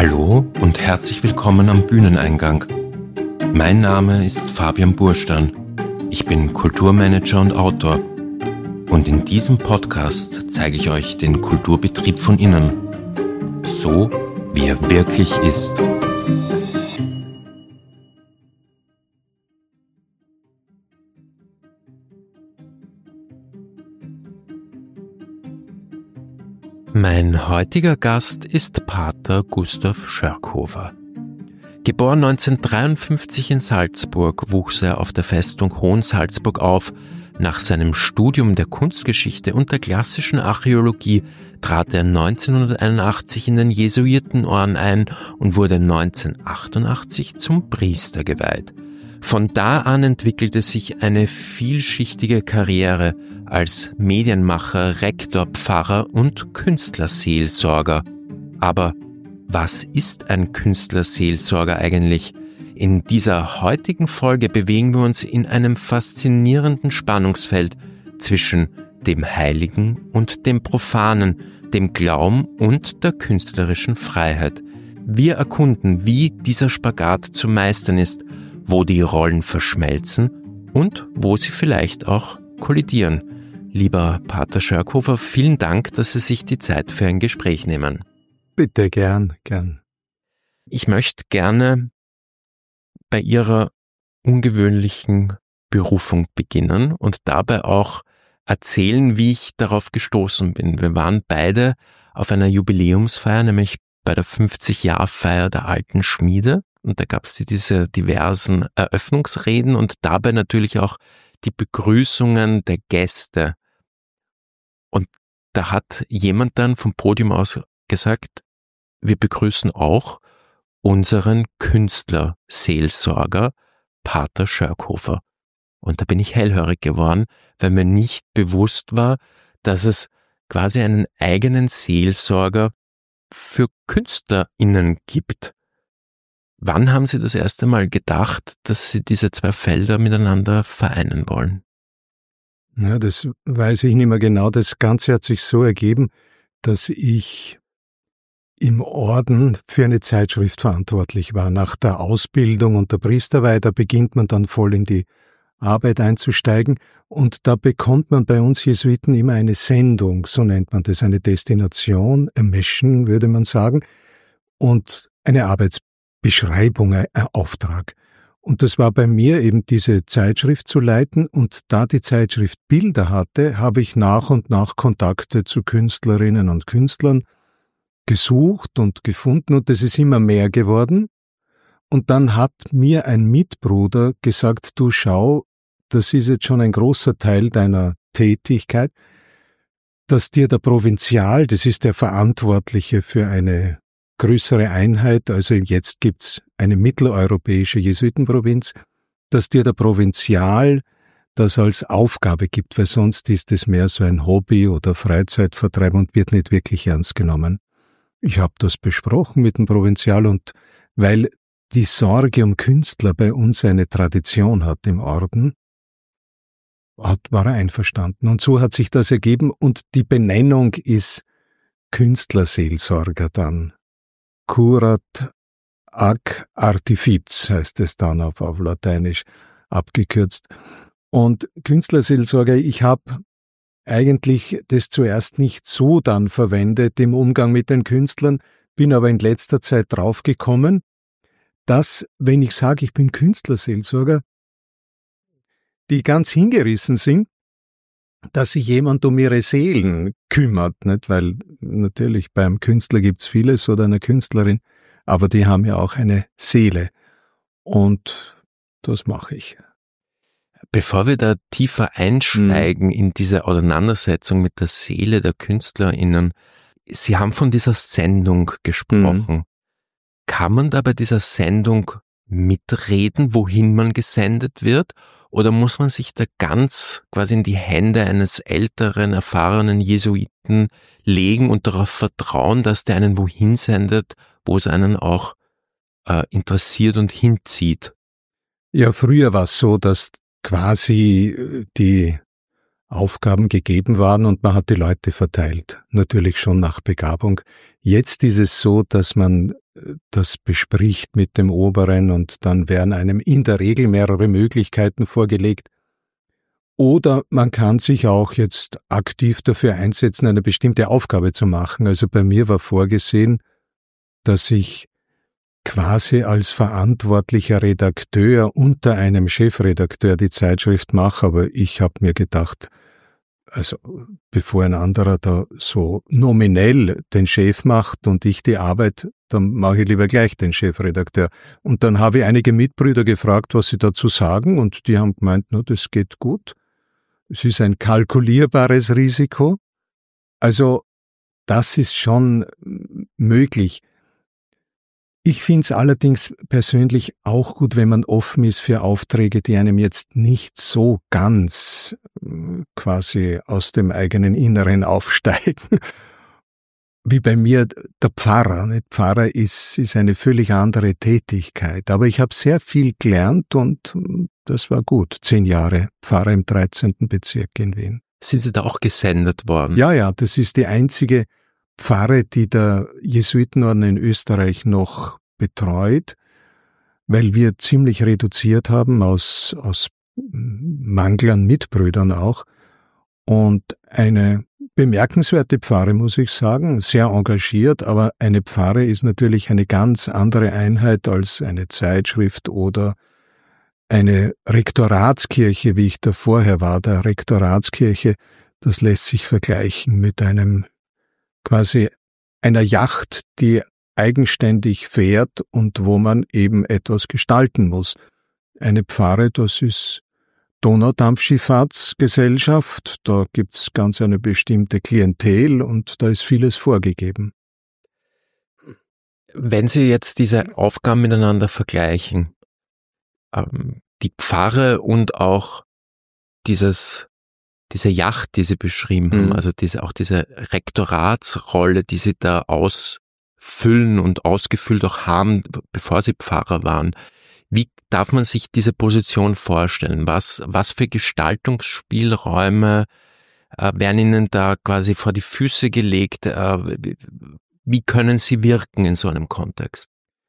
Hallo und herzlich willkommen am Bühneneingang. Mein Name ist Fabian Burstern. Ich bin Kulturmanager und Autor. Und in diesem Podcast zeige ich euch den Kulturbetrieb von innen. So, wie er wirklich ist. Mein heutiger Gast ist Pater Gustav Schörkhofer. Geboren 1953 in Salzburg, wuchs er auf der Festung Hohensalzburg auf. Nach seinem Studium der Kunstgeschichte und der klassischen Archäologie trat er 1981 in den Jesuitenorden ein und wurde 1988 zum Priester geweiht. Von da an entwickelte sich eine vielschichtige Karriere als Medienmacher, Rektor, Pfarrer und Künstlerseelsorger. Aber was ist ein Künstlerseelsorger eigentlich? In dieser heutigen Folge bewegen wir uns in einem faszinierenden Spannungsfeld zwischen dem Heiligen und dem Profanen, dem Glauben und der künstlerischen Freiheit. Wir erkunden, wie dieser Spagat zu meistern ist, wo die Rollen verschmelzen und wo sie vielleicht auch kollidieren. Lieber Pater Schörkhofer, vielen Dank, dass Sie sich die Zeit für ein Gespräch nehmen. Bitte, gern. Ich möchte gerne bei Ihrer ungewöhnlichen Berufung beginnen und dabei auch erzählen, wie ich darauf gestoßen bin. Wir waren beide auf einer Jubiläumsfeier, nämlich bei der 50-Jahr-Feier der Alten Schmiede. Und da gab es diese diversen Eröffnungsreden und dabei natürlich auch die Begrüßungen der Gäste. Und da hat jemand dann vom Podium aus gesagt, wir begrüßen auch unseren Künstlerseelsorger Pater Schörkhofer. Und da bin ich hellhörig geworden, weil mir nicht bewusst war, dass es quasi einen eigenen Seelsorger für KünstlerInnen gibt. Wann haben Sie das erste Mal gedacht, dass Sie diese zwei Felder miteinander vereinen wollen? Ja, das weiß ich nicht mehr genau. Das Ganze hat sich so ergeben, dass ich im Orden für eine Zeitschrift verantwortlich war. Nach der Ausbildung und der Priesterweihe, da beginnt man dann voll in die Arbeit einzusteigen und da bekommt man bei uns Jesuiten immer eine Sendung, so nennt man das, eine Destination, a mission, würde man sagen, und eine Arbeitsbeschreibung, ein Auftrag. Und das war bei mir eben diese Zeitschrift zu leiten und da die Zeitschrift Bilder hatte, habe ich nach und nach Kontakte zu Künstlerinnen und Künstlern gesucht und gefunden und es ist immer mehr geworden. Und dann hat mir ein Mitbruder gesagt, du schau, das ist jetzt schon ein großer Teil deiner Tätigkeit, dass dir der Provinzial, das ist der Verantwortliche für eine größere Einheit, also jetzt gibt's eine mitteleuropäische Jesuitenprovinz, dass dir der Provinzial das als Aufgabe gibt, weil sonst ist es mehr so ein Hobby oder Freizeitvertreib und wird nicht wirklich ernst genommen. Ich habe das besprochen mit dem Provinzial und weil die Sorge um Künstler bei uns eine Tradition hat im Orden, war er einverstanden. Und so hat sich das ergeben und die Benennung ist Künstlerseelsorger dann. Curat ac artifiz heißt es dann auf Lateinisch abgekürzt. Und Künstlerseelsorger, ich habe eigentlich das zuerst nicht so dann verwendet im Umgang mit den Künstlern, bin aber in letzter Zeit draufgekommen, dass, wenn ich sage, ich bin Künstlerseelsorger, die ganz hingerissen sind, dass sich jemand um ihre Seelen kümmert, nicht? Weil natürlich beim Künstler gibt's vieles oder einer Künstlerin, aber die haben ja auch eine Seele und das mache ich. Bevor wir da tiefer einsteigen in diese Auseinandersetzung mit der Seele der KünstlerInnen, Sie haben von dieser Sendung gesprochen. Kann man da bei dieser Sendung mitreden, wohin man gesendet wird? Oder muss man sich da ganz quasi in die Hände eines älteren, erfahrenen Jesuiten legen und darauf vertrauen, dass der einen wohin sendet, wo es einen auch interessiert und hinzieht? Ja, früher war es so, dass quasi die Aufgaben gegeben waren und man hat die Leute verteilt. Natürlich schon nach Begabung. Jetzt ist es so, dass man das bespricht mit dem Oberen und dann werden einem in der Regel mehrere Möglichkeiten vorgelegt. Oder man kann sich auch jetzt aktiv dafür einsetzen, eine bestimmte Aufgabe zu machen. Also bei mir war vorgesehen, dass ich quasi als verantwortlicher Redakteur unter einem Chefredakteur die Zeitschrift mache, aber ich habe mir gedacht, also bevor ein anderer da so nominell den Chef macht und ich die Arbeit, dann mache ich lieber gleich den Chefredakteur. Und dann habe ich einige Mitbrüder gefragt, was sie dazu sagen, und die haben gemeint, no, das geht gut. Es ist ein kalkulierbares Risiko. Also das ist schon möglich. Ich finde es allerdings persönlich auch gut, wenn man offen ist für Aufträge, die einem jetzt nicht so ganz quasi aus dem eigenen Inneren aufsteigen. Wie bei mir der Pfarrer. Der Pfarrer ist eine völlig andere Tätigkeit. Aber ich habe sehr viel gelernt und das war gut. 10 Jahre Pfarrer im 13. Bezirk in Wien. Sind Sie da auch gesendet worden? Ja, das ist die einzige Pfarre, die der Jesuitenorden in Österreich noch betreut, weil wir ziemlich reduziert haben aus Mangel an Mitbrüdern auch. Und eine bemerkenswerte Pfarre, muss ich sagen, sehr engagiert, aber eine Pfarre ist natürlich eine ganz andere Einheit als eine Zeitschrift oder eine Rektoratskirche, wie ich da vorher war. Der Rektoratskirche, das lässt sich vergleichen mit einem quasi einer Yacht, die eigenständig fährt und wo man eben etwas gestalten muss. Eine Pfarre, das ist Donaudampfschifffahrtsgesellschaft, da gibt's ganz eine bestimmte Klientel und da ist vieles vorgegeben. Wenn Sie jetzt diese Aufgaben miteinander vergleichen, die Pfarre und auch diese Yacht, die Sie beschrieben haben, also diese Rektoratsrolle, die Sie da ausfüllen und ausgefüllt auch haben, bevor Sie Pfarrer waren. Wie darf man sich diese Position vorstellen? Was für Gestaltungsspielräume werden Ihnen da quasi vor die Füße gelegt? Wie können Sie wirken in so einem Kontext?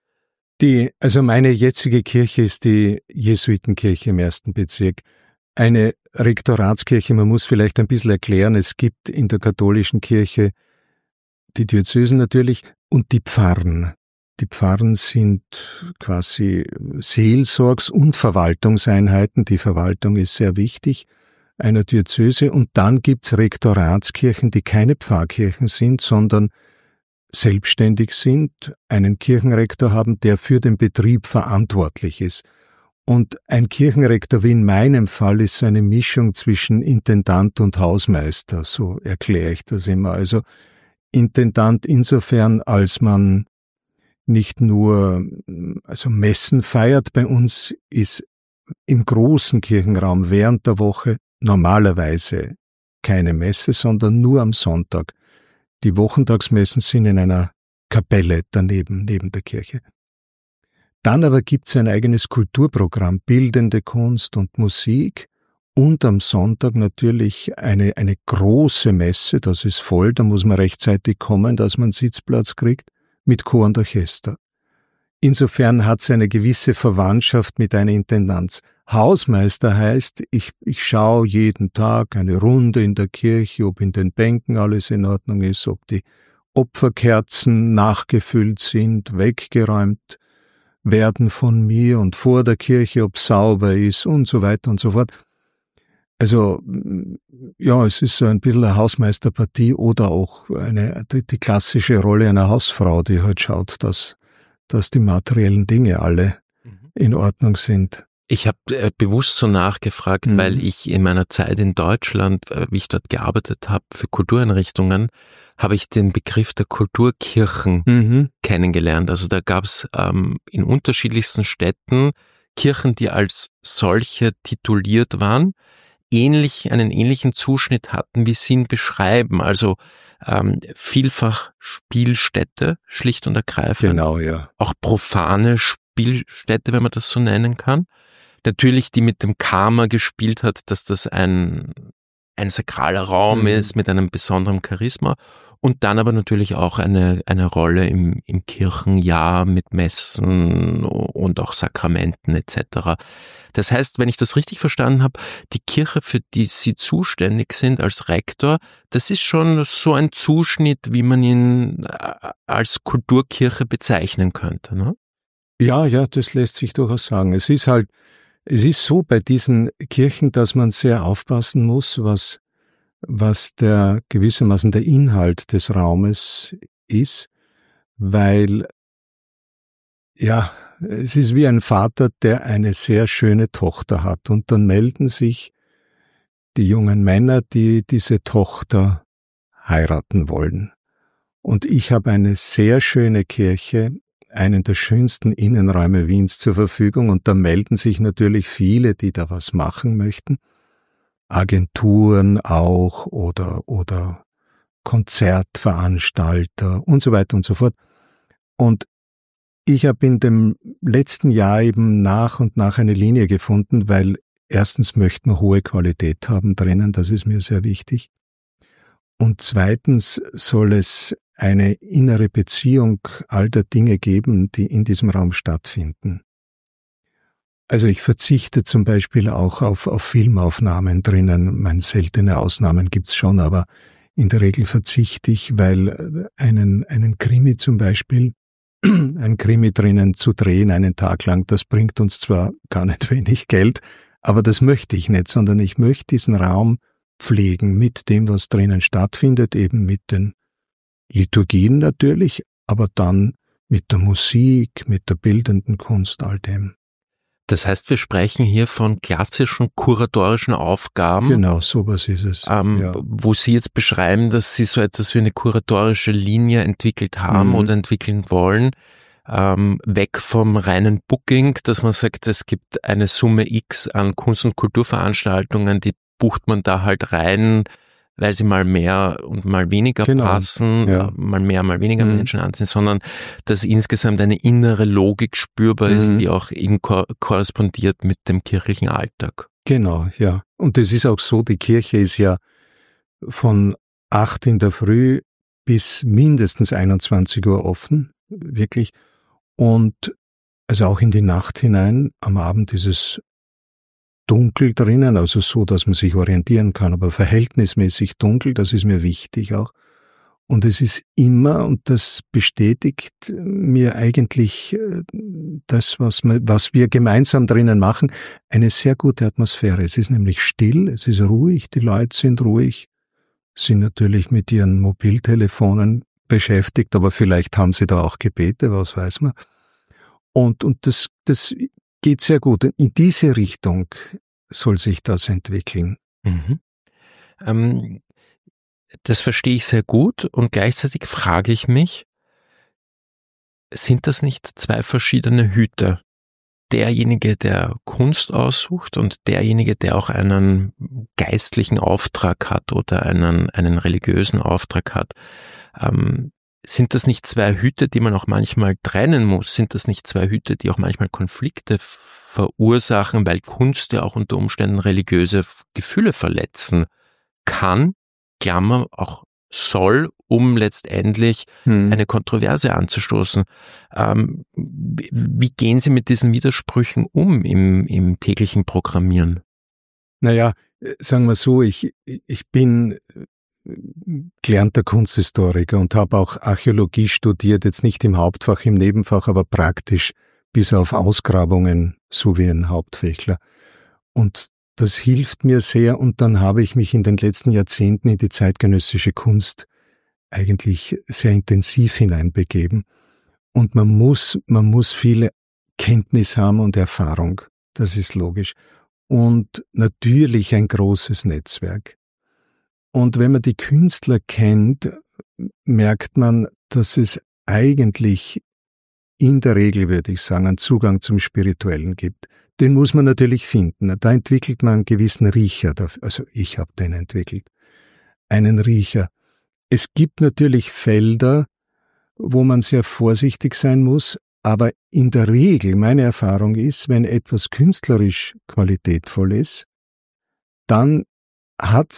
Also meine jetzige Kirche ist die Jesuitenkirche im 1. Bezirk. Eine Rektoratskirche, man muss vielleicht ein bisschen erklären, es gibt in der katholischen Kirche die Diözesen natürlich und die Pfarren. Die Pfarren sind quasi Seelsorgs- und Verwaltungseinheiten. Die Verwaltung ist sehr wichtig einer Diözese. Und dann gibt's Rektoratskirchen, die keine Pfarrkirchen sind, sondern selbstständig sind, einen Kirchenrektor haben, der für den Betrieb verantwortlich ist. Und ein Kirchenrektor wie in meinem Fall ist so eine Mischung zwischen Intendant und Hausmeister, so erkläre ich das immer. Also Intendant insofern, als man nicht nur Messen feiert. Bei uns ist im großen Kirchenraum während der Woche normalerweise keine Messe, sondern nur am Sonntag. Die Wochentagsmessen sind in einer Kapelle daneben, neben der Kirche. Dann aber gibt es ein eigenes Kulturprogramm, bildende Kunst und Musik und am Sonntag natürlich eine große Messe, das ist voll, da muss man rechtzeitig kommen, dass man Sitzplatz kriegt, mit Chor und Orchester. Insofern hat es eine gewisse Verwandtschaft mit einer Intendanz. Hausmeister heißt, ich schaue jeden Tag eine Runde in der Kirche, ob in den Bänken alles in Ordnung ist, ob die Opferkerzen nachgefüllt sind, weggeräumt werden von mir und vor der Kirche, ob sauber ist und so weiter und so fort. Also ja, es ist so ein bisschen eine Hausmeisterpartie oder auch die klassische Rolle einer Hausfrau, die halt schaut, dass die materiellen Dinge alle in Ordnung sind. Ich habe bewusst so nachgefragt, weil ich in meiner Zeit in Deutschland, wie ich dort gearbeitet habe, für Kultureinrichtungen, habe ich den Begriff der Kulturkirchen kennengelernt. Also da gab es in unterschiedlichsten Städten Kirchen, die als solche tituliert waren, einen ähnlichen Zuschnitt hatten, wie Sie ihn beschreiben. Also vielfach Spielstätte, schlicht und ergreifend. Genau, ja. Auch profane Spielstätte, wenn man das so nennen kann. Natürlich, die mit dem Karma gespielt hat, dass das ein ein sakraler Raum ist mit einem besonderen Charisma und dann aber natürlich auch eine Rolle im Kirchenjahr mit Messen und auch Sakramenten etc. Das heißt, wenn ich das richtig verstanden habe, die Kirche, für die Sie zuständig sind als Rektor, das ist schon so ein Zuschnitt, wie man ihn als Kulturkirche bezeichnen könnte, ne? Ja, das lässt sich durchaus sagen. Es ist so bei diesen Kirchen, dass man sehr aufpassen muss, was gewissermaßen der Inhalt des Raumes ist, weil, ja, es ist wie ein Vater, der eine sehr schöne Tochter hat und dann melden sich die jungen Männer, die diese Tochter heiraten wollen. Und ich habe eine sehr schöne Kirche, einen der schönsten Innenräume Wiens zur Verfügung und da melden sich natürlich viele, die da was machen möchten. Agenturen auch oder Konzertveranstalter und so weiter und so fort. Und ich habe in dem letzten Jahr eben nach und nach eine Linie gefunden, weil erstens möchten wir hohe Qualität haben drinnen, das ist mir sehr wichtig. Und zweitens soll es eine innere Beziehung all der Dinge geben, die in diesem Raum stattfinden. Also ich verzichte zum Beispiel auch auf Filmaufnahmen drinnen. Seltene Ausnahmen gibt's schon, aber in der Regel verzichte ich, weil einen Krimi zum Beispiel, ein Krimi drinnen zu drehen einen Tag lang, das bringt uns zwar gar nicht wenig Geld, aber das möchte ich nicht, sondern ich möchte diesen Raum pflegen mit dem, was drinnen stattfindet, eben mit den Liturgien natürlich, aber dann mit der Musik, mit der bildenden Kunst, all dem. Das heißt, wir sprechen hier von klassischen kuratorischen Aufgaben. Genau, sowas ist es. Wo Sie jetzt beschreiben, dass Sie so etwas wie eine kuratorische Linie entwickelt haben oder entwickeln wollen, weg vom reinen Booking, dass man sagt, es gibt eine Summe X an Kunst- und Kulturveranstaltungen, die bucht man da halt rein, weil sie mal mehr und mal weniger passen, mal mehr, mal weniger Menschen anziehen, sondern dass insgesamt eine innere Logik spürbar ist, die auch korrespondiert mit dem kirchlichen Alltag. Genau, ja. Und es ist auch so, die Kirche ist ja von 8 in der Früh bis mindestens 21 Uhr offen, wirklich. Und also auch in die Nacht hinein, am Abend ist es dunkel drinnen, also so, dass man sich orientieren kann, aber verhältnismäßig dunkel, das ist mir wichtig auch. Und es ist immer, und das bestätigt mir eigentlich das, was wir gemeinsam drinnen machen, eine sehr gute Atmosphäre. Es ist nämlich still, es ist ruhig, die Leute sind ruhig, sind natürlich mit ihren Mobiltelefonen beschäftigt, aber vielleicht haben sie da auch Gebete, was weiß man. Und das geht sehr gut. In diese Richtung soll sich das entwickeln. Das verstehe ich sehr gut und gleichzeitig frage ich mich, sind das nicht zwei verschiedene Hüte? Derjenige, der Kunst aussucht und derjenige, der auch einen geistlichen Auftrag hat oder einen religiösen Auftrag hat. Sind das nicht zwei Hüte, die man auch manchmal trennen muss? Sind das nicht zwei Hüte, die auch manchmal Konflikte verursachen, weil Kunst ja auch unter Umständen religiöse Gefühle verletzen kann, Klammer auch soll, um letztendlich eine Kontroverse anzustoßen. Wie gehen Sie mit diesen Widersprüchen um im täglichen Programmieren? Naja, sagen wir so, ich bin gelernter Kunsthistoriker und habe auch Archäologie studiert, jetzt nicht im Hauptfach, im Nebenfach, aber praktisch bis auf Ausgrabungen, so wie ein Hauptfächler. Und das hilft mir sehr und dann habe ich mich in den letzten Jahrzehnten in die zeitgenössische Kunst eigentlich sehr intensiv hineinbegeben. Und man muss viele Kenntnis haben und Erfahrung, das ist logisch. Und natürlich ein großes Netzwerk. Und wenn man die Künstler kennt, merkt man, dass es eigentlich in der Regel, würde ich sagen, einen Zugang zum Spirituellen gibt. Den muss man natürlich finden. Da entwickelt man einen gewissen Riecher. Also ich habe den entwickelt. Einen Riecher. Es gibt natürlich Felder, wo man sehr vorsichtig sein muss, aber in der Regel, meine Erfahrung ist, wenn etwas künstlerisch qualitätvoll ist, dann hat's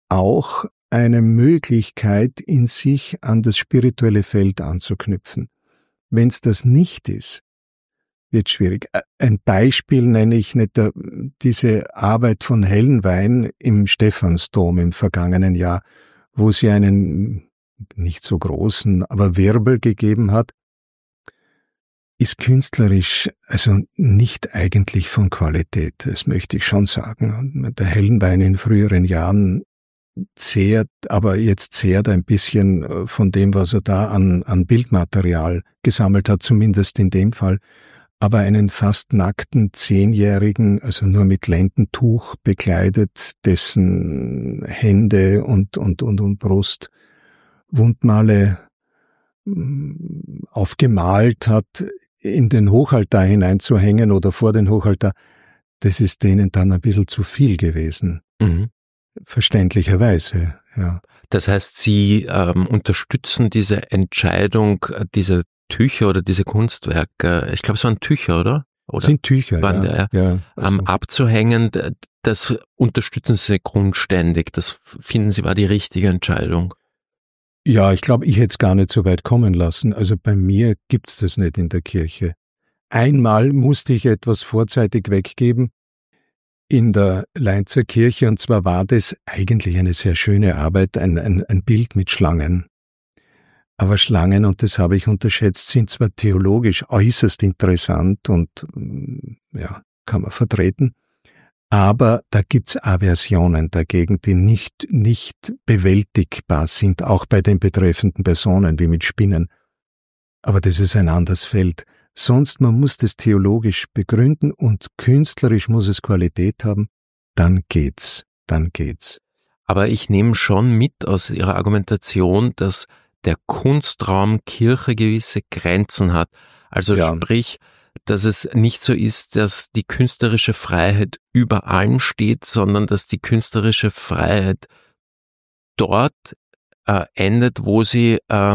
auch eine Möglichkeit, in sich an das spirituelle Feld anzuknüpfen. Wenn es das nicht ist, wird schwierig. Ein Beispiel nenne ich nicht diese Arbeit von Hellenwein im Stephansdom im vergangenen Jahr, wo sie einen nicht so großen, aber Wirbel gegeben hat, ist künstlerisch also nicht eigentlich von Qualität, das möchte ich schon sagen. Der Hellenwein in früheren Jahren zehrt ein bisschen von dem, was er da an Bildmaterial gesammelt hat, zumindest in dem Fall. Aber einen fast nackten 10-Jährigen, also nur mit Lendentuch bekleidet, dessen Hände und Brust Wundmale aufgemalt hat, in den Hochaltar hineinzuhängen oder vor den Hochaltar, das ist denen dann ein bisschen zu viel gewesen. Mhm. Verständlicherweise, ja. Das heißt, Sie unterstützen diese Entscheidung, diese Tücher oder diese Kunstwerke, ich glaube, es waren Tücher, oder? Oder sind Tücher, ja. Abzuhängen, das unterstützen Sie grundständig. Das finden Sie war die richtige Entscheidung. Ja, ich glaube, ich hätte es gar nicht so weit kommen lassen. Also bei mir gibt's das nicht in der Kirche. Einmal musste ich etwas vorzeitig weggeben in der Leinzer Kirche, und zwar war das eigentlich eine sehr schöne Arbeit, ein Bild mit Schlangen. Aber Schlangen, und das habe ich unterschätzt, sind zwar theologisch äußerst interessant und ja, kann man vertreten, aber da gibt's Aversionen dagegen, die nicht bewältigbar sind, auch bei den betreffenden Personen, wie mit Spinnen. Aber das ist ein anderes Feld. Sonst, man muss das theologisch begründen und künstlerisch muss es Qualität haben, dann geht's. Aber ich nehme schon mit aus Ihrer Argumentation, dass der Kunstraum Kirche gewisse Grenzen hat. Also ja. Sprich, dass es nicht so ist, dass die künstlerische Freiheit über allem steht, sondern dass die künstlerische Freiheit dort endet, wo sie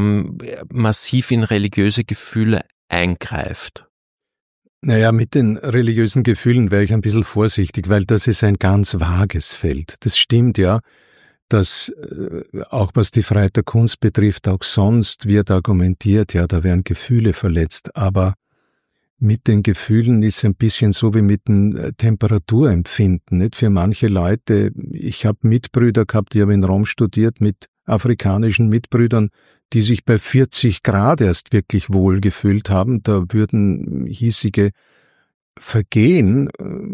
massiv in religiöse Gefühle eingreift. Naja, mit den religiösen Gefühlen wäre ich ein bisschen vorsichtig, weil das ist ein ganz vages Feld. Das stimmt ja, dass auch was die Freiheit der Kunst betrifft, auch sonst wird argumentiert, ja, da werden Gefühle verletzt, aber mit den Gefühlen ist ein bisschen so wie mit dem Temperaturempfinden. Nicht? Für manche Leute, ich habe Mitbrüder gehabt, die haben in Rom studiert mit afrikanischen Mitbrüdern, die sich bei 40 Grad erst wirklich wohl gefühlt haben. Da würden hiesige vergehen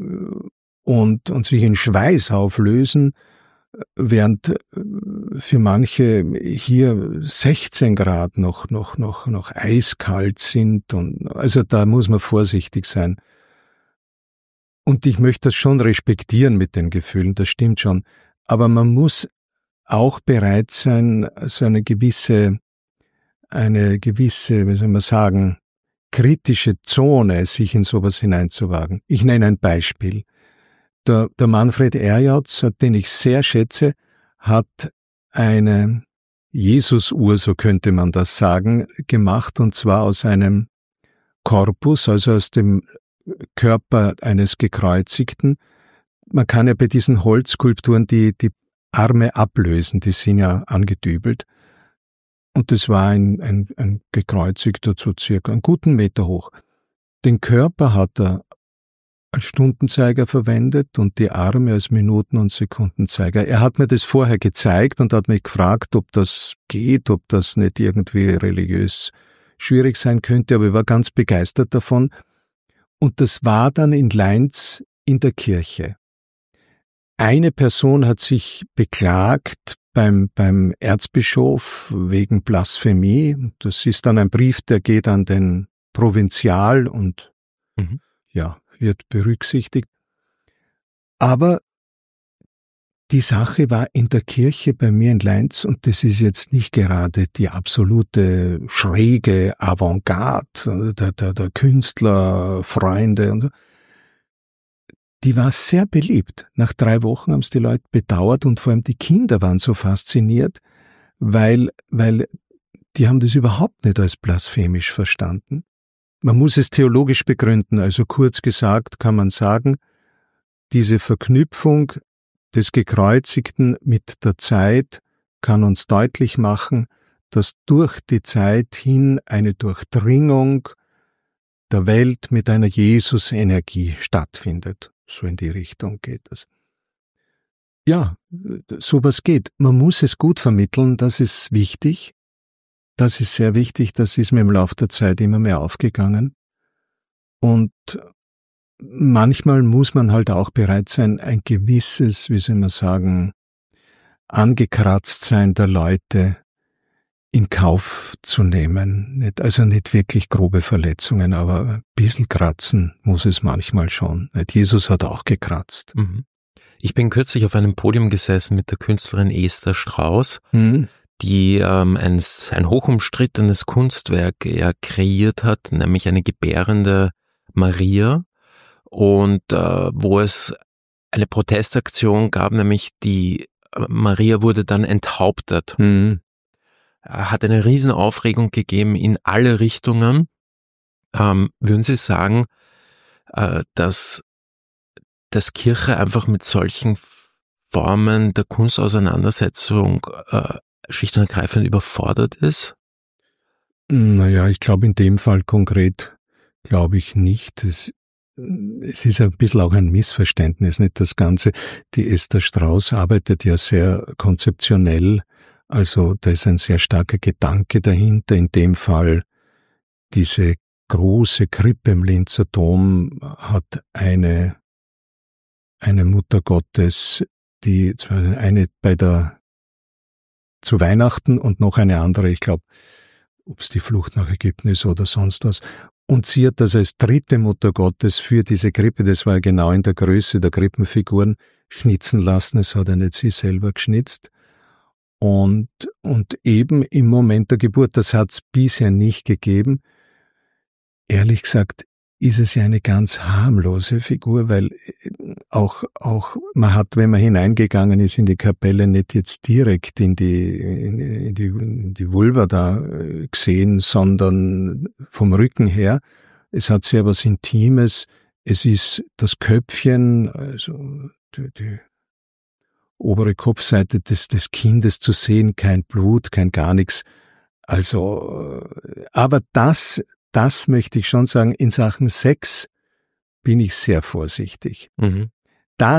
und sich in Schweiß auflösen, während für manche hier 16 Grad noch eiskalt sind. Und also da muss man vorsichtig sein. Und ich möchte das schon respektieren mit den Gefühlen, das stimmt schon. Aber man muss auch bereit sein, so eine gewisse, wie soll man sagen, kritische Zone, sich in sowas hineinzuwagen. Ich nenne ein Beispiel. Der Manfred Erjauts, den ich sehr schätze, hat eine Jesusuhr, so könnte man das sagen, gemacht, und zwar aus einem Korpus, also aus dem Körper eines Gekreuzigten. Man kann ja bei diesen Holzskulpturen die Arme ablösen, die sind ja angedübelt. Und das war ein Gekreuzigter, so circa einen guten Meter hoch. Den Körper hat er als Stundenzeiger verwendet und die Arme als Minuten- und Sekundenzeiger. Er hat mir das vorher gezeigt und hat mich gefragt, ob das geht, ob das nicht irgendwie religiös schwierig sein könnte, aber ich war ganz begeistert davon. Und das war dann in Leintz in der Kirche. Eine Person hat sich beklagt beim Erzbischof wegen Blasphemie. Das ist dann ein Brief, der geht an den Provinzial und wird berücksichtigt. Aber die Sache war in der Kirche bei mir in Leintz, und das ist jetzt nicht gerade die absolute schräge Avantgarde der Künstlerfreunde und so. Die war sehr beliebt. Nach 3 Wochen haben es die Leute bedauert und vor allem die Kinder waren so fasziniert, weil die haben das überhaupt nicht als blasphemisch verstanden. Man muss es theologisch begründen, also kurz gesagt kann man sagen, diese Verknüpfung des Gekreuzigten mit der Zeit kann uns deutlich machen, dass durch die Zeit hin eine Durchdringung der Welt mit einer Jesus-Energie stattfindet. So in die Richtung geht es. Ja, sowas geht. Man muss es gut vermitteln, das ist wichtig. Das ist sehr wichtig, das ist mir im Laufe der Zeit immer mehr aufgegangen. Und manchmal muss man halt auch bereit sein, ein gewisses, wie soll man sagen, angekratzt sein der Leute in Kauf zu nehmen. Also nicht wirklich grobe Verletzungen, aber ein bisschen kratzen muss es manchmal schon. Jesus hat auch gekratzt. Mhm. Ich bin kürzlich auf einem Podium gesessen mit der Künstlerin Esther Strauß, die ein hochumstrittenes Kunstwerk kreiert hat, nämlich eine gebärende Maria, und wo es eine Protestaktion gab, nämlich die Maria wurde dann enthauptet. Hat eine riesen Aufregung gegeben in alle Richtungen. Würden Sie sagen, dass Kirche einfach mit solchen Formen der Kunstauseinandersetzung schlicht und ergreifend überfordert ist? Naja, ich glaube in dem Fall konkret glaube ich nicht. Es ist ein bisschen auch ein Missverständnis, nicht das Ganze. Die Esther Strauß arbeitet ja sehr konzeptionell, also da ist ein sehr starker Gedanke dahinter. In dem Fall diese große Krippe im Linzer Dom hat eine Mutter Gottes, die eine zu Weihnachten und noch eine andere, ich glaube, ob es die Flucht nach Ägypten ist oder sonst was. Und sie hat das als dritte Mutter Gottes für diese Krippe, das war genau in der Größe der Krippenfiguren, schnitzen lassen. Es hat ja nicht sie selber geschnitzt. Und eben im Moment der Geburt, das hat es bisher nicht gegeben. Ehrlich gesagt, ist es ja eine ganz harmlose Figur, weil auch man hat, wenn man hineingegangen ist in die Kapelle, nicht jetzt direkt in die Vulva da gesehen, sondern vom Rücken her. Es hat sehr was Intimes. Es ist das Köpfchen, also die obere Kopfseite des Kindes zu sehen, kein Blut, kein gar nichts. Also, aber das möchte ich schon sagen, in Sachen Sex bin ich sehr vorsichtig. Da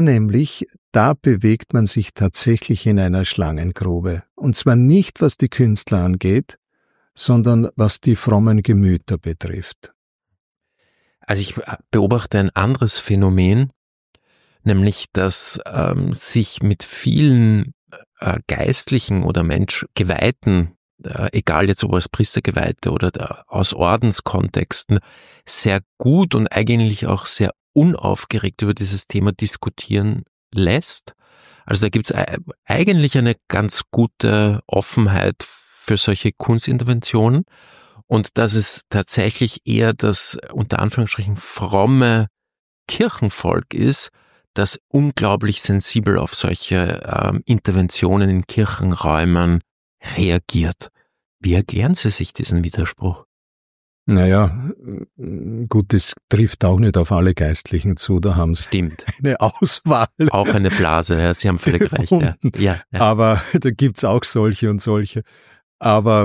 bewegt man sich tatsächlich in einer Schlangengrube. Und zwar nicht, was die Künstler angeht, sondern was die frommen Gemüter betrifft. Also ich beobachte ein anderes Phänomen, nämlich, dass sich mit vielen Geistlichen oder Geweihten, egal jetzt ob als Priestergeweihte oder aus Ordenskontexten, sehr gut und eigentlich auch sehr unaufgeregt über dieses Thema diskutieren lässt. Also da gibt es eigentlich eine ganz gute Offenheit für solche Kunstinterventionen, und dass es tatsächlich eher das unter Anführungsstrichen fromme Kirchenvolk ist, das unglaublich sensibel auf solche Interventionen in Kirchenräumen reagiert. Wie erklären Sie sich diesen Widerspruch? Naja, gut, das trifft auch nicht auf alle Geistlichen zu, da haben Sie eine Auswahl. Auch eine Blase, ja, Sie haben völlig recht. Ja. Aber da gibt's auch solche und solche. Aber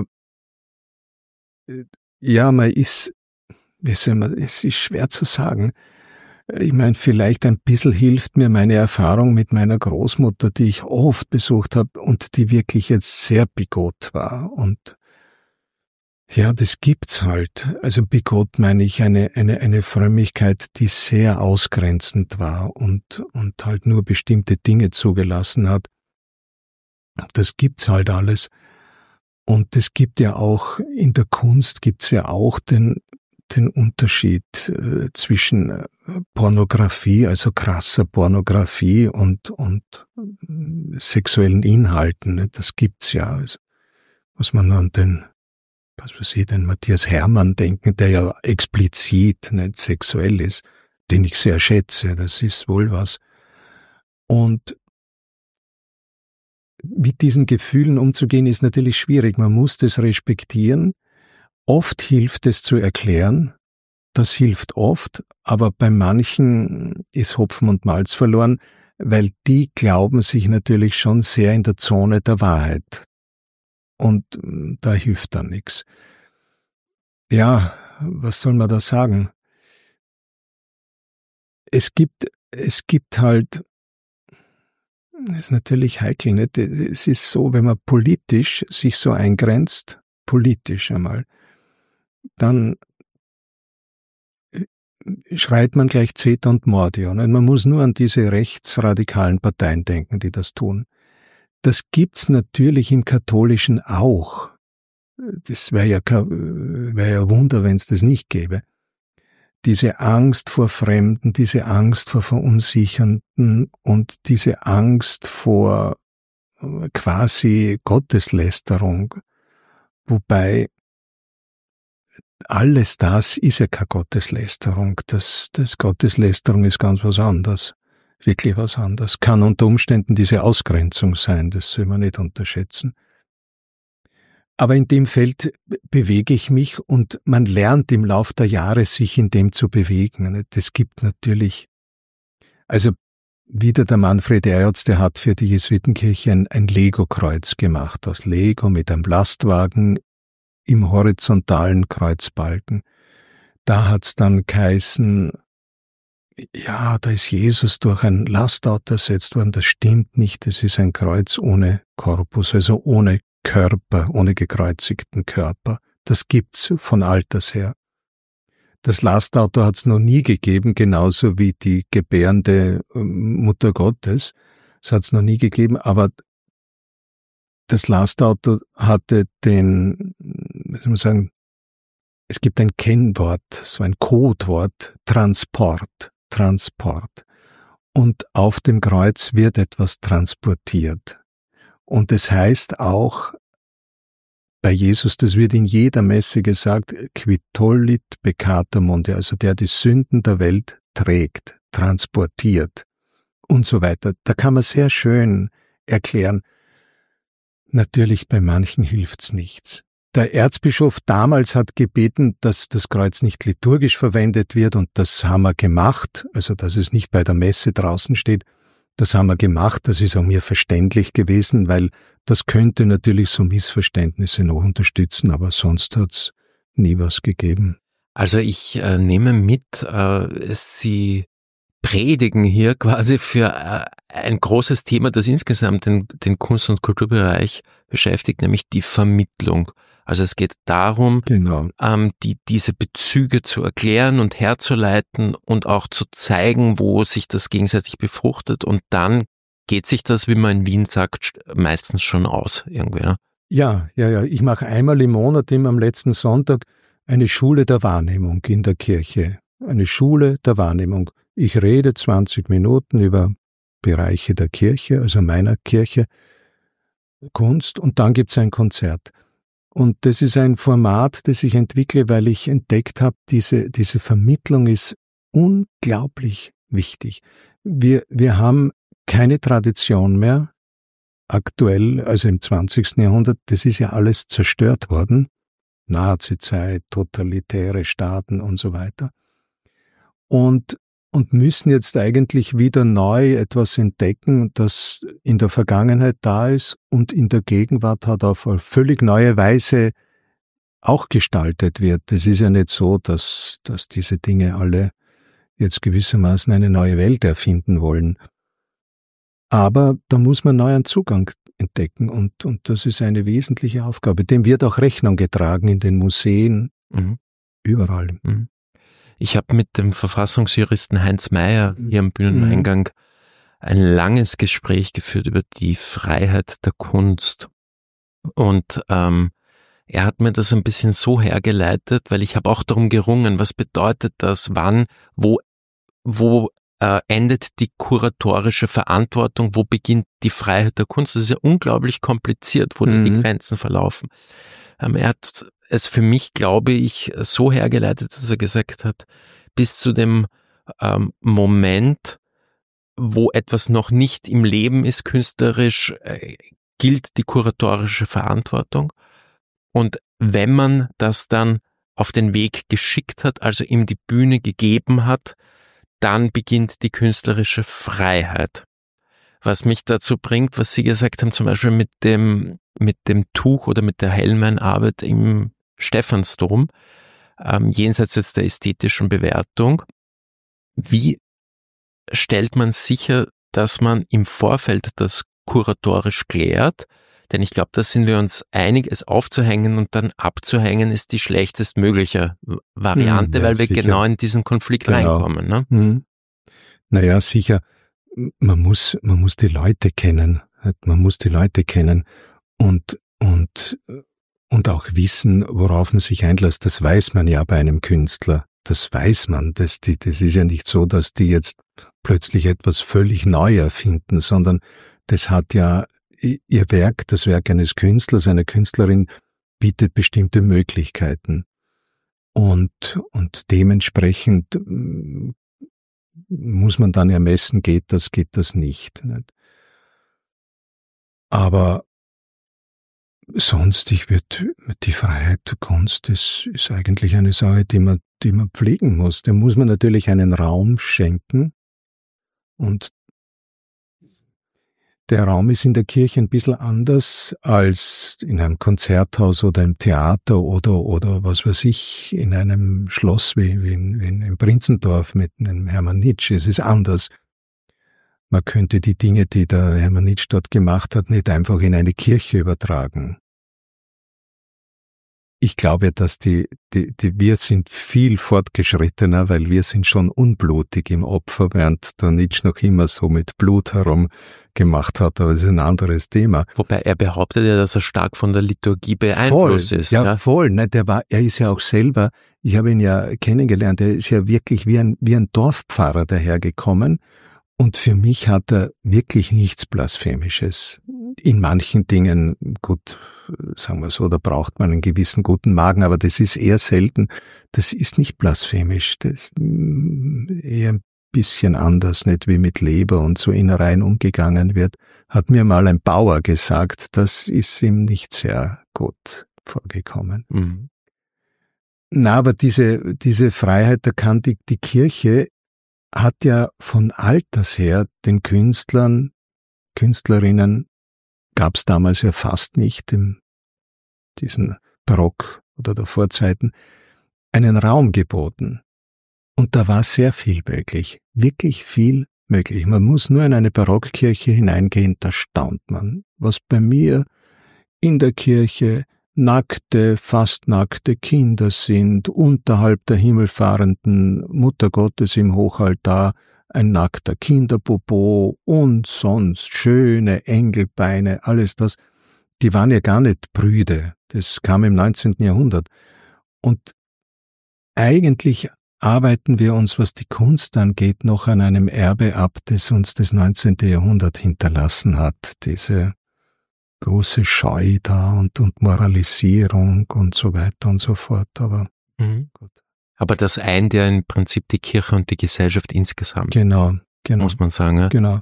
ja, es ist schwer zu sagen. Ich meine, vielleicht ein bisschen hilft mir meine Erfahrung mit meiner Großmutter, die ich oft besucht habe und die wirklich jetzt sehr bigot war. Und ja, das gibt's halt. Also bigot meine ich eine Frömmigkeit, die sehr ausgrenzend war und halt nur bestimmte Dinge zugelassen hat. Das gibt's halt alles. Und es gibt ja auch, in der Kunst gibt's ja auch den Unterschied zwischen Pornografie, also krasser Pornografie und sexuellen Inhalten. Das gibt's ja. Also, muss man an den Matthias Hermann denken, der ja explizit nicht sexuell ist, den ich sehr schätze. Das ist wohl was. Und mit diesen Gefühlen umzugehen ist natürlich schwierig. Man muss das respektieren. Oft hilft es zu erklären, das hilft oft, aber bei manchen ist Hopfen und Malz verloren. weil die glauben sich natürlich schon sehr in der Zone der Wahrheit. Und da hilft dann nichts. Ja, was soll man da sagen? Es gibt halt, das ist natürlich heikel, nicht? Es ist so, wenn man politisch sich so eingrenzt, politisch einmal, dann schreit man gleich Zeter und Mordio. Und man muss nur an diese rechtsradikalen Parteien denken, die das tun. Das gibt's natürlich im Katholischen auch. Das wäre ja Wunder, wenn es das nicht gäbe. Diese Angst vor Fremden, diese Angst vor Verunsichernden und diese Angst vor quasi Gotteslästerung, wobei alles das ist ja keine Gotteslästerung. Das Gotteslästerung ist ganz was anderes. Wirklich was anderes. Kann unter Umständen diese Ausgrenzung sein, das soll man nicht unterschätzen. Aber in dem Feld bewege ich mich und man lernt im Lauf der Jahre, sich in dem zu bewegen. Es gibt natürlich, also wieder der Manfred Eyertz, der hat für die Jesuitenkirche ein Lego-Kreuz gemacht, aus Lego mit einem Lastwagen im horizontalen Kreuzbalken. Da hat's dann geheißen, ja, da ist Jesus durch ein Lastauto ersetzt worden. Das stimmt nicht, es ist ein Kreuz ohne Korpus, also ohne Körper, ohne gekreuzigten Körper. Das gibt's von alters her. Das Lastauto hat's noch nie gegeben, genauso wie die gebärende Mutter Gottes. Das hat's noch nie gegeben, aber das Lastauto hatte wie soll man sagen, es gibt ein Kennwort, so ein Codewort, Transport. Und auf dem Kreuz wird etwas transportiert. Und das heißt auch bei Jesus, das wird in jeder Messe gesagt, qui tollit peccata mundi, also der die Sünden der Welt trägt, transportiert und so weiter. Da kann man sehr schön erklären, natürlich bei manchen hilft's nichts. Der Erzbischof damals hat gebeten, dass das Kreuz nicht liturgisch verwendet wird und das haben wir gemacht, also dass es nicht bei der Messe draußen steht. Das haben wir gemacht, das ist auch mir verständlich gewesen, weil das könnte natürlich so Missverständnisse noch unterstützen, aber sonst hat's nie was gegeben. Also ich nehme mit, Sie predigen hier quasi für ein großes Thema, das insgesamt den Kunst- und Kulturbereich beschäftigt, nämlich die Vermittlung. Also es geht darum, Genau. diese Bezüge zu erklären und herzuleiten und auch zu zeigen, wo sich das gegenseitig befruchtet. Und dann geht sich das, wie man in Wien sagt, meistens schon aus irgendwie. Ne? Ja. Ich mache einmal im Monat, immer am letzten Sonntag, eine Schule der Wahrnehmung in der Kirche. Eine Schule der Wahrnehmung. Ich rede 20 Minuten über Bereiche der Kirche, also meiner Kirche, Kunst, und dann gibt's ein Konzert. Und das ist ein Format, das ich entwickle, weil ich entdeckt habe, diese Vermittlung ist unglaublich wichtig. Wir haben keine Tradition mehr, aktuell, also im 20. Jahrhundert, das ist ja alles zerstört worden. Nazizeit, totalitäre Staaten und so weiter. Und müssen jetzt eigentlich wieder neu etwas entdecken, das in der Vergangenheit da ist und in der Gegenwart hat auf eine völlig neue Weise auch gestaltet wird. Es ist ja nicht so, dass diese Dinge alle jetzt gewissermaßen eine neue Welt erfinden wollen. Aber da muss man neuen Zugang entdecken und das ist eine wesentliche Aufgabe. Dem wird auch Rechnung getragen in den Museen, überall. Mhm. Ich habe mit dem Verfassungsjuristen Heinz Mayer hier am Bühneneingang ein langes Gespräch geführt über die Freiheit der Kunst. Und er hat mir das ein bisschen so hergeleitet, weil ich habe auch darum gerungen, was bedeutet das, wann, wo endet die kuratorische Verantwortung, wo beginnt die Freiheit der Kunst. Das ist ja unglaublich kompliziert, wo die Grenzen verlaufen. Er hat es für mich, glaube ich, so hergeleitet, dass er gesagt hat, bis zu dem Moment, wo etwas noch nicht im Leben ist, künstlerisch, gilt die kuratorische Verantwortung. Und wenn man das dann auf den Weg geschickt hat, also ihm die Bühne gegeben hat, dann beginnt die künstlerische Freiheit. Was mich dazu bringt, was Sie gesagt haben, zum Beispiel mit dem Tuch oder mit der Hellmann-Arbeit im Stephansdom, jenseits jetzt der ästhetischen Bewertung. Wie stellt man sicher, dass man im Vorfeld das kuratorisch klärt? Denn ich glaube, da sind wir uns einig, es aufzuhängen und dann abzuhängen ist die schlechtestmögliche Variante, weil wir sicher genau in diesen Konflikt reinkommen. Ne? Naja, sicher. Man muss die Leute kennen. Man muss die Leute kennen und auch wissen, worauf man sich einlässt. Das weiß man ja bei einem Künstler. Das weiß man. Das ist ja nicht so, dass die jetzt plötzlich etwas völlig neu erfinden, sondern das hat ja ihr Werk, das Werk eines Künstlers, einer Künstlerin, bietet bestimmte Möglichkeiten. Und dementsprechend muss man dann ermessen, geht das nicht. Aber sonst, die Freiheit der Kunst ist eigentlich eine Sache, die man pflegen muss. Dem muss man natürlich einen Raum schenken. Und der Raum ist in der Kirche ein bisschen anders als in einem Konzerthaus oder im Theater oder was weiß ich, in einem Schloss wie in Prinzendorf mit einem Hermann Nitsch. Es ist anders. Man könnte die Dinge, die der Hermann Nitsch dort gemacht hat, nicht einfach in eine Kirche übertragen. Ich glaube, dass wir sind viel fortgeschrittener, weil wir sind schon unblutig im Opfer, während der Nitsch noch immer so mit Blut herum gemacht hat, aber das ist ein anderes Thema. Wobei er behauptet ja, dass er stark von der Liturgie beeinflusst ist. Ja, voll. Ne, er ist ja auch selber, ich habe ihn ja kennengelernt, er ist ja wirklich wie ein Dorfpfarrer dahergekommen. Und für mich hat er wirklich nichts Blasphemisches. In manchen Dingen, gut, sagen wir so, da braucht man einen gewissen guten Magen, aber das ist eher selten. Das ist nicht blasphemisch. Das ist eher ein bisschen anders, nicht wie mit Leber und so Innereien umgegangen wird. Hat mir mal ein Bauer gesagt, das ist ihm nicht sehr gut vorgekommen. Mhm. Na, aber diese Freiheit, da kann die Kirche hat ja von alters her den Künstlern, Künstlerinnen, gab es damals ja fast nicht in diesen Barock- oder der Vorzeiten, einen Raum geboten. Und da war sehr viel möglich, wirklich viel möglich. Man muss nur in eine Barockkirche hineingehen, da staunt man, was bei mir in der Kirche nackte, fast nackte Kinder sind, unterhalb der himmelfahrenden Mutter Gottes im Hochaltar ein nackter Kinderpopo und sonst schöne Engelbeine, alles das. Die waren ja gar nicht prüde, das kam im 19. Jahrhundert. Und eigentlich arbeiten wir uns, was die Kunst angeht, noch an einem Erbe ab, das uns das 19. Jahrhundert hinterlassen hat, diese große Scheu da und Moralisierung und so weiter und so fort, aber gut. Aber das eint ja im Prinzip die Kirche und die Gesellschaft insgesamt. Genau. Muss man sagen. Ja? Genau.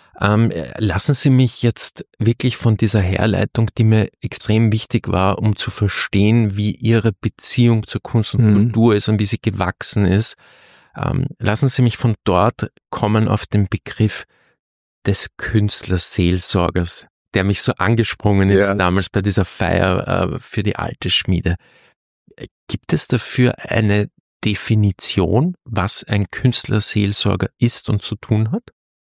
Lassen Sie mich jetzt wirklich von dieser Herleitung, die mir extrem wichtig war, um zu verstehen, wie Ihre Beziehung zur Kunst und Kultur ist und wie sie gewachsen ist. Lassen Sie mich von dort kommen auf den Begriff des Künstlerseelsorgers, der mich so angesprungen ist damals bei dieser Feier für die alte Schmiede. Gibt es dafür eine Definition, was ein Künstlerseelsorger ist und zu tun hat?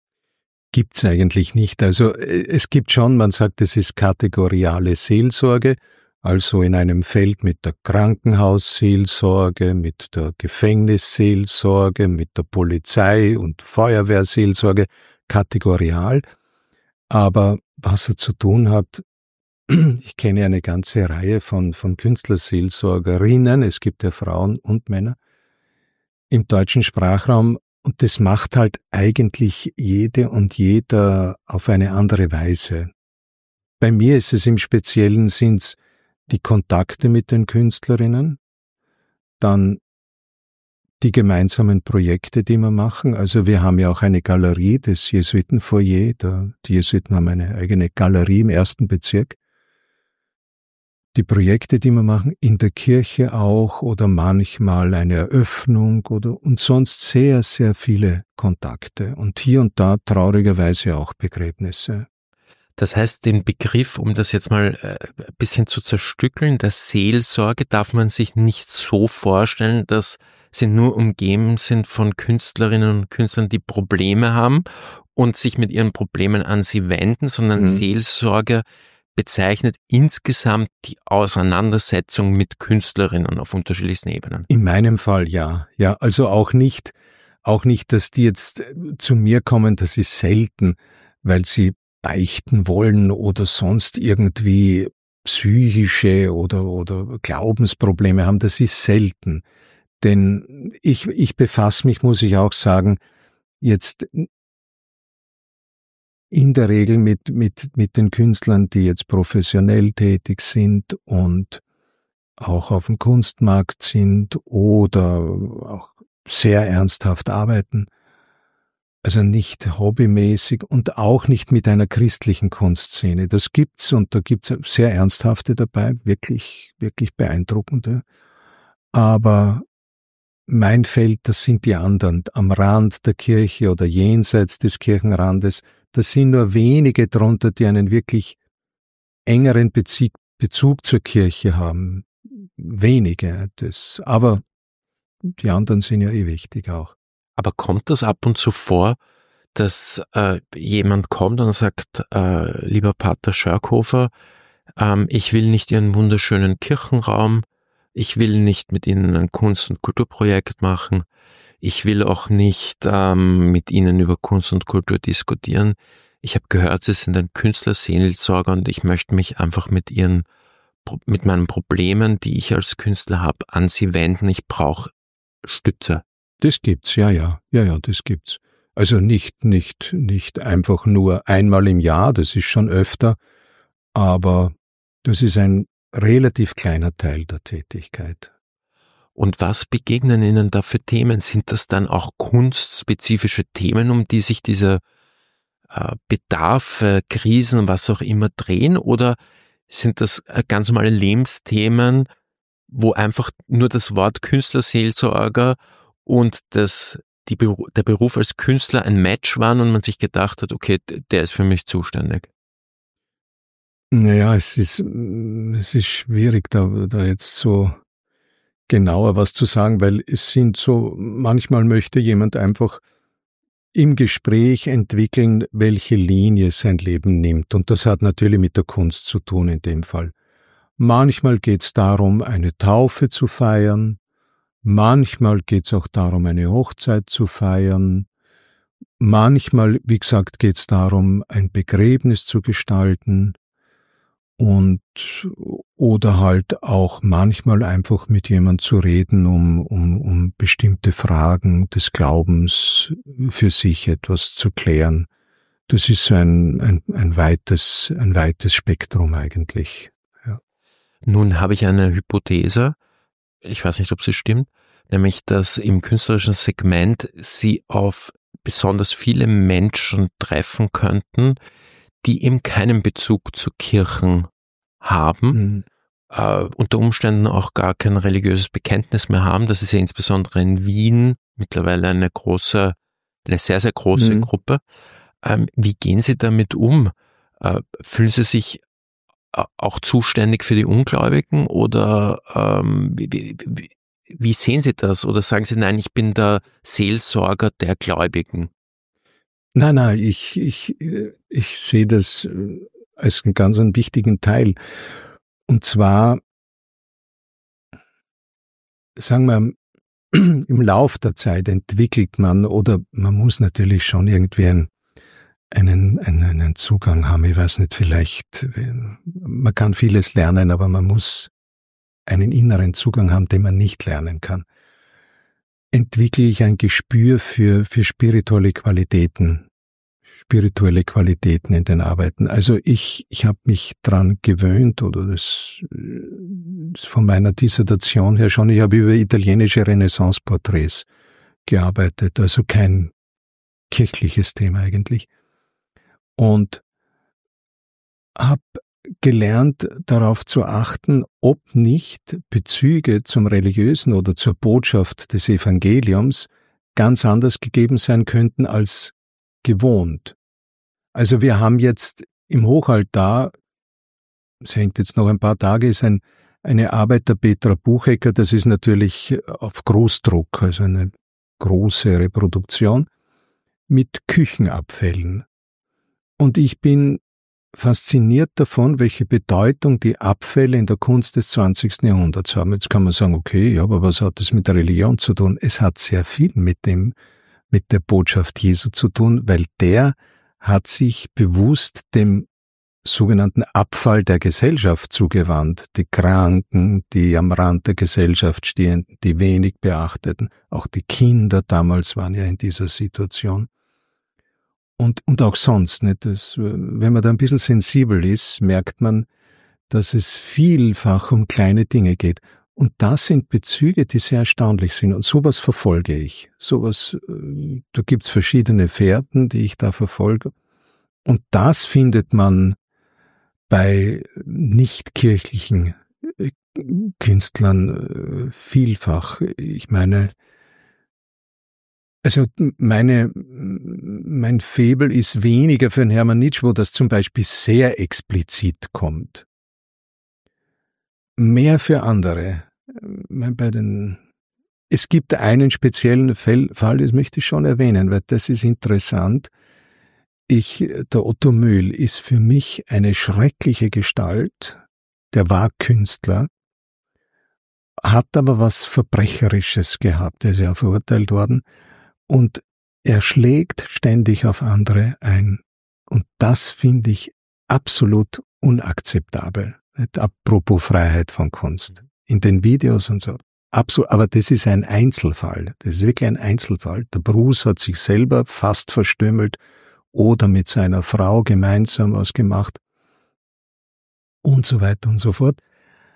Gibt's eigentlich nicht. Also es gibt schon, man sagt, es ist kategoriale Seelsorge, also in einem Feld mit der Krankenhausseelsorge, mit der Gefängnisseelsorge, mit der Polizei- und Feuerwehrseelsorge, kategorial. Aber was er zu tun hat, ich kenne eine ganze Reihe von Künstlerseelsorgerinnen, es gibt ja Frauen und Männer im deutschen Sprachraum, und das macht halt eigentlich jede und jeder auf eine andere Weise. Bei mir ist es im Speziellen sind's die Kontakte mit den Künstlerinnen, dann die gemeinsamen Projekte, die wir machen. Also wir haben ja auch eine Galerie, das Jesuitenfoyer. Die Jesuiten haben eine eigene Galerie im 1. Bezirk. die Projekte, die wir machen, in der Kirche auch oder manchmal eine Eröffnung und sonst sehr, sehr viele Kontakte und hier und da traurigerweise auch Begräbnisse. Das heißt, den Begriff, um das jetzt mal ein bisschen zu zerstückeln, der Seelsorge, darf man sich nicht so vorstellen, dass sie nur umgeben sind von Künstlerinnen und Künstlern, die Probleme haben und sich mit ihren Problemen an sie wenden, sondern Seelsorge bezeichnet insgesamt die Auseinandersetzung mit Künstlerinnen auf unterschiedlichsten Ebenen. In meinem Fall ja. Ja, also auch nicht, dass die jetzt zu mir kommen, das ist selten, weil sie beichten wollen oder sonst irgendwie psychische oder Glaubensprobleme haben, das ist selten. Denn ich befasse mich, muss ich auch sagen, jetzt in der Regel mit den Künstlern, die jetzt professionell tätig sind und auch auf dem Kunstmarkt sind oder auch sehr ernsthaft arbeiten. Also nicht hobbymäßig und auch nicht mit einer christlichen Kunstszene. Das gibt's und da gibt's sehr ernsthafte dabei, wirklich, wirklich beeindruckende. Aber mein Feld, das sind die anderen, am Rand der Kirche oder jenseits des Kirchenrandes. Das sind nur wenige drunter, die einen wirklich engeren Bezug zur Kirche haben. Wenige, aber die anderen sind ja eh wichtig auch. Aber kommt das ab und zu vor, dass jemand kommt und sagt, lieber Pater Schörkhofer, ich will nicht Ihren wunderschönen Kirchenraum, ich will nicht mit Ihnen ein Kunst- und Kulturprojekt machen, ich will auch nicht mit Ihnen über Kunst und Kultur diskutieren. Ich habe gehört, Sie sind ein Künstlerseelsorger und ich möchte mich einfach mit meinen Problemen, die ich als Künstler habe, an Sie wenden. Ich brauche Stütze. Das gibt's, ja, das gibt's. Also nicht einfach nur einmal im Jahr, das ist schon öfter, aber das ist ein relativ kleiner Teil der Tätigkeit. Und was begegnen Ihnen da für Themen? Sind das dann auch kunstspezifische Themen, um die sich diese Bedarfe, Krisen, was auch immer drehen? Oder sind das ganz normale Lebensthemen, wo einfach nur das Wort Künstlerseelsorger und der Beruf als Künstler ein Match waren und man sich gedacht hat, okay, der ist für mich zuständig? Naja, es ist schwierig, da jetzt so genauer was zu sagen, weil es sind so, manchmal möchte jemand einfach im Gespräch entwickeln, welche Linie sein Leben nimmt. Und das hat natürlich mit der Kunst zu tun in dem Fall. Manchmal geht es darum, eine Taufe zu feiern. Manchmal geht es auch darum, eine Hochzeit zu feiern. Manchmal, wie gesagt, geht es darum, ein Begräbnis zu gestalten. Oder halt auch manchmal einfach mit jemand zu reden, um bestimmte Fragen des Glaubens für sich etwas zu klären. Das ist so ein weites Spektrum eigentlich. Ja. Nun habe ich eine Hypothese, ich weiß nicht, ob sie stimmt, nämlich, dass im künstlerischen Segment Sie auf besonders viele Menschen treffen könnten, die eben keinen Bezug zu Kirchen haben, unter Umständen auch gar kein religiöses Bekenntnis mehr haben. Das ist ja insbesondere in Wien mittlerweile eine sehr, sehr große Gruppe. Wie gehen Sie damit um? Fühlen Sie sich auch zuständig für die Ungläubigen oder wie sehen Sie das? Oder sagen Sie, nein, ich bin der Seelsorger der Gläubigen? Nein, ich sehe das als einen ganz wichtigen Teil. Und zwar, sagen wir, im Lauf der Zeit entwickelt man, oder man muss natürlich schon irgendwie einen Zugang haben. Ich weiß nicht, vielleicht, man kann vieles lernen, aber man muss einen inneren Zugang haben, den man nicht lernen kann. Entwickle ich ein Gespür für spirituelle Qualitäten in den Arbeiten. Also ich habe mich dran gewöhnt, oder das ist von meiner Dissertation her schon, ich habe über italienische Renaissance-Porträts gearbeitet, also kein kirchliches Thema eigentlich. Und habe gelernt, darauf zu achten, ob nicht Bezüge zum Religiösen oder zur Botschaft des Evangeliums ganz anders gegeben sein könnten als gewohnt. Also wir haben jetzt im Hochaltar, es hängt jetzt noch ein paar Tage, ist eine Arbeit der Petra Buchecker, das ist natürlich auf Großdruck, also eine große Reproduktion, mit Küchenabfällen. Und ich bin fasziniert davon, welche Bedeutung die Abfälle in der Kunst des 20. Jahrhunderts haben. Jetzt kann man sagen, okay, ja, aber was hat das mit der Religion zu tun? Es hat sehr viel mit der Botschaft Jesu zu tun, weil der hat sich bewusst dem sogenannten Abfall der Gesellschaft zugewandt. Die Kranken, die am Rand der Gesellschaft stehenden, die wenig beachteten, auch die Kinder damals waren ja in dieser Situation. Und auch sonst, nicht? Wenn man da ein bisschen sensibel ist, merkt man, dass es vielfach um kleine Dinge geht. Und das sind Bezüge, die sehr erstaunlich sind. Und sowas verfolge ich. Da gibt's verschiedene Fährten, die ich da verfolge. Und das findet man bei nichtkirchlichen Künstlern vielfach. Ich meine, also mein Faible ist weniger für den Hermann Nitsch, wo das zum Beispiel sehr explizit kommt. Mehr für andere. Es gibt einen speziellen Fall, das möchte ich schon erwähnen, weil das ist interessant. Der Otto Mühl ist für mich eine schreckliche Gestalt. Der war Künstler, hat aber was Verbrecherisches gehabt. Er ist ja verurteilt worden. Und er schlägt ständig auf andere ein. Und das finde ich absolut unakzeptabel. Nicht? Apropos Freiheit von Kunst. In den Videos und so. Absolut. Aber das ist ein Einzelfall. Das ist wirklich ein Einzelfall. Der Bruce hat sich selber fast verstümmelt oder mit seiner Frau gemeinsam was gemacht. Und so weiter und so fort.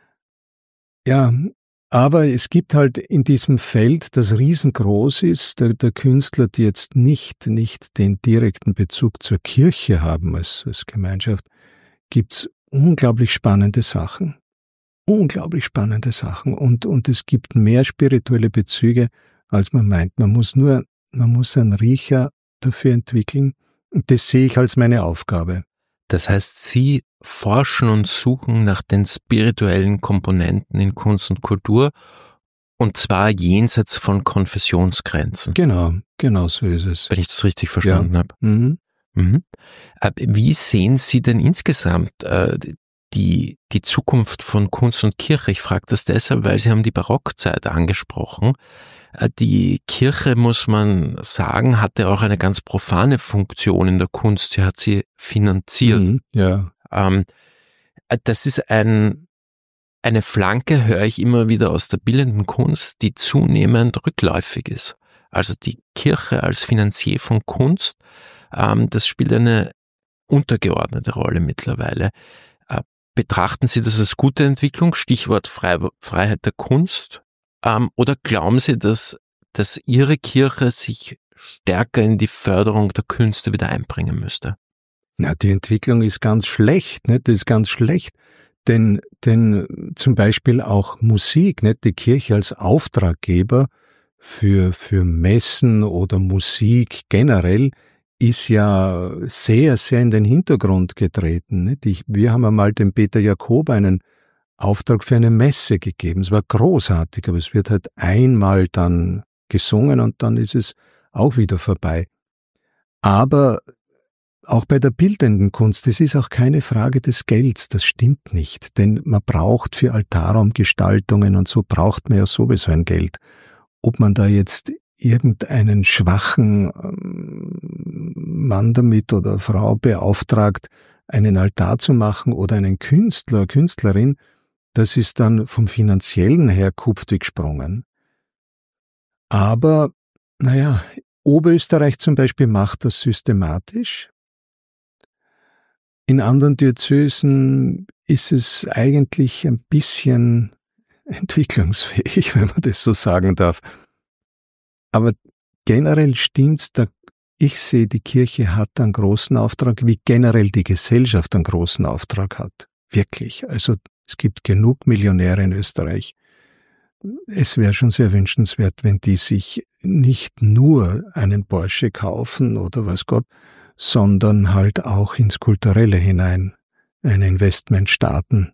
Ja, aber es gibt halt in diesem Feld, das riesengroß ist, der Künstler, die jetzt nicht den direkten Bezug zur Kirche haben als Gemeinschaft, gibt's unglaublich spannende Sachen. Unglaublich spannende Sachen. Und es gibt mehr spirituelle Bezüge, als man meint. Man muss einen Riecher dafür entwickeln. Und das sehe ich als meine Aufgabe. Das heißt, Sie forschen und suchen nach den spirituellen Komponenten in Kunst und Kultur, und zwar jenseits von Konfessionsgrenzen. Genau so ist es. Wenn ich das richtig verstanden habe. Mhm. Mhm. Wie sehen Sie denn insgesamt die Zukunft von Kunst und Kirche? Ich frage das deshalb, weil Sie haben die Barockzeit angesprochen. Die Kirche, muss man sagen, hatte auch eine ganz profane Funktion in der Kunst. Sie hat sie finanziert. Ja. Das ist eine Flanke, höre ich immer wieder aus der bildenden Kunst, die zunehmend rückläufig ist. Also die Kirche als Finanzier von Kunst, das spielt eine untergeordnete Rolle mittlerweile. Betrachten Sie das als gute Entwicklung, Stichwort Freiheit der Kunst? Oder glauben Sie, dass Ihre Kirche sich stärker in die Förderung der Künste wieder einbringen müsste? Na, die Entwicklung ist ganz schlecht, nicht? Das ist ganz schlecht, denn zum Beispiel auch Musik, nicht? Die Kirche als Auftraggeber für Messen oder Musik generell ist ja sehr, sehr in den Hintergrund getreten, nicht? Wir haben einmal dem Peter Jakob einen Auftrag für eine Messe gegeben. Es war großartig, aber es wird halt einmal dann gesungen und dann ist es auch wieder vorbei. Aber auch bei der bildenden Kunst, es ist auch keine Frage des Gelds, das stimmt nicht, denn man braucht für Altarraumgestaltungen und so braucht man ja sowieso ein Geld. Ob man da jetzt irgendeinen schwachen Mann damit oder Frau beauftragt, einen Altar zu machen oder einen Künstler, Künstlerin, das ist dann vom Finanziellen her kupfig gesprungen. Aber, Oberösterreich zum Beispiel macht das systematisch. In anderen Diözesen ist es eigentlich ein bisschen entwicklungsfähig, wenn man das so sagen darf. Aber generell stimmt's, ich sehe, die Kirche hat einen großen Auftrag, wie generell die Gesellschaft einen großen Auftrag hat. Wirklich. Also es gibt genug Millionäre in Österreich. Es wäre schon sehr wünschenswert, wenn die sich nicht nur einen Porsche kaufen oder was Gott, sondern halt auch ins Kulturelle hinein ein Investment starten.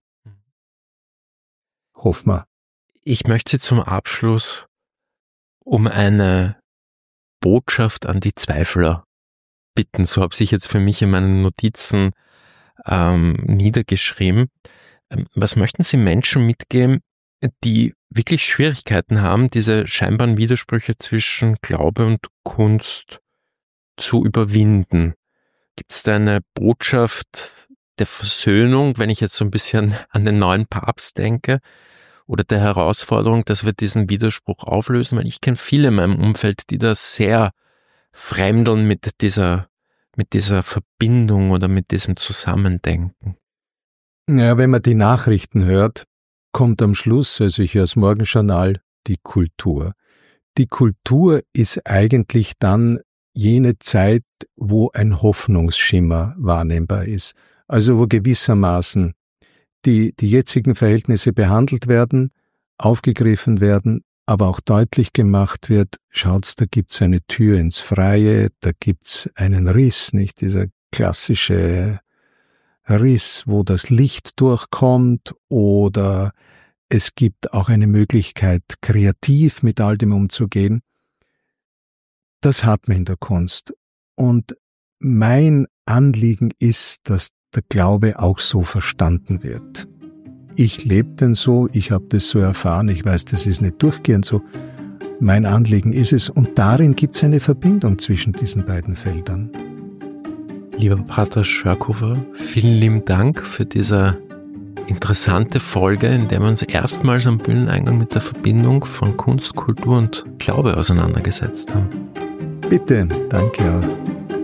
Hoffen wir. Ich möchte Sie zum Abschluss um eine Botschaft an die Zweifler bitten. So habe ich jetzt für mich in meinen Notizen niedergeschrieben. Was möchten Sie Menschen mitgeben, die wirklich Schwierigkeiten haben, diese scheinbaren Widersprüche zwischen Glaube und Kunst zu überwinden? Gibt es da eine Botschaft der Versöhnung, wenn ich jetzt so ein bisschen an den neuen Papst denke, oder der Herausforderung, dass wir diesen Widerspruch auflösen? Weil ich kenne viele in meinem Umfeld, die da sehr fremdeln mit dieser Verbindung oder mit diesem Zusammendenken. Ja, wenn man die Nachrichten hört, kommt am Schluss, also ich höre das Morgenjournal, die Kultur. Die Kultur ist eigentlich dann jene Zeit, wo ein Hoffnungsschimmer wahrnehmbar ist. Also wo gewissermaßen die jetzigen Verhältnisse behandelt werden, aufgegriffen werden, aber auch deutlich gemacht wird, schaut's, da gibt's eine Tür ins Freie, da gibt's einen Riss, nicht dieser klassische Riss, wo das Licht durchkommt, oder es gibt auch eine Möglichkeit, kreativ mit all dem umzugehen. Das hat man in der Kunst. Und mein Anliegen ist, dass der Glaube auch so verstanden wird. Ich lebe den so, ich habe das so erfahren, ich weiß, das ist nicht durchgehend so. Mein Anliegen ist es, und darin gibt es eine Verbindung zwischen diesen beiden Feldern. Lieber Pater Schörkhofer, vielen lieben Dank für diese interessante Folge, in der wir uns erstmals am Bühneneingang mit der Verbindung von Kunst, Kultur und Glaube auseinandergesetzt haben. Bitte, danke auch.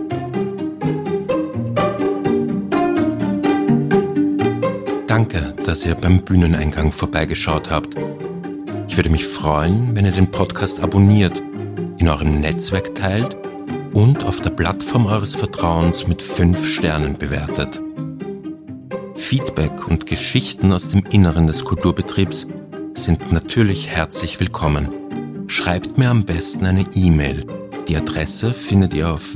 Danke, dass ihr beim Bühneneingang vorbeigeschaut habt. Ich würde mich freuen, wenn ihr den Podcast abonniert, in eurem Netzwerk teilt und auf der Plattform eures Vertrauens mit 5 Sternen bewertet. Feedback und Geschichten aus dem Inneren des Kulturbetriebs sind natürlich herzlich willkommen. Schreibt mir am besten eine E-Mail. Die Adresse findet ihr auf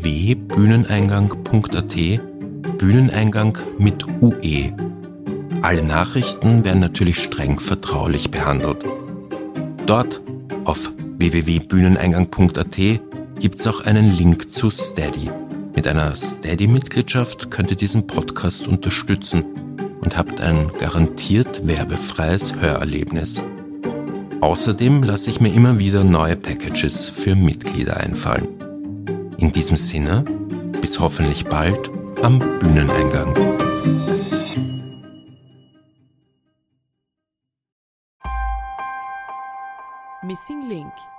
www.bühneneingang.at, Bühneneingang mit UE. Alle Nachrichten werden natürlich streng vertraulich behandelt. Dort, auf www.bühneneingang.at, gibt es auch einen Link zu Steady. Mit einer Steady-Mitgliedschaft könnt ihr diesen Podcast unterstützen und habt ein garantiert werbefreies Hörerlebnis. Außerdem lasse ich mir immer wieder neue Packages für Mitglieder einfallen. In diesem Sinne, bis hoffentlich bald am Bühneneingang. Missing Link